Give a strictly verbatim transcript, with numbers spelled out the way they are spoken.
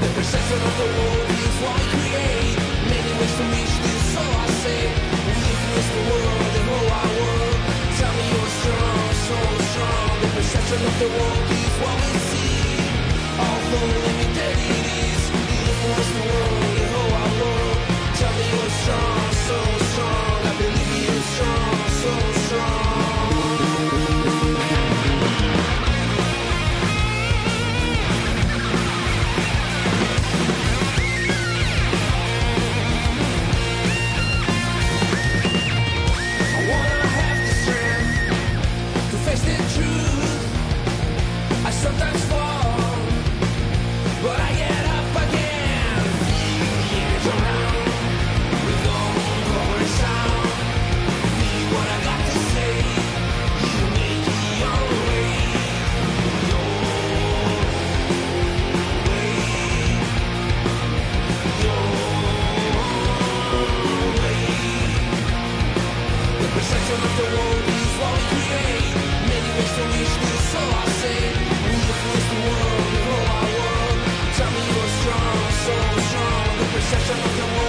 The perception of the world is what we create. Many ways to reach this, so I say. We influence the world, the whole wide world. Tell me you're strong, so strong. The perception of the world is what we see. Although limited it is, we influence the world, the whole wide world. Tell me you're strong, so strong. I believe you're strong, so strong. I sometimes fall, but I get up again. Years around, with all color sound. Be what I got to say. You make it your way, your way, your way. The perception of the world is what we create. Many ways to reach this, so I say. Influence the world, the whole wide world. Tell me you're strong, so strong. The perception of the world.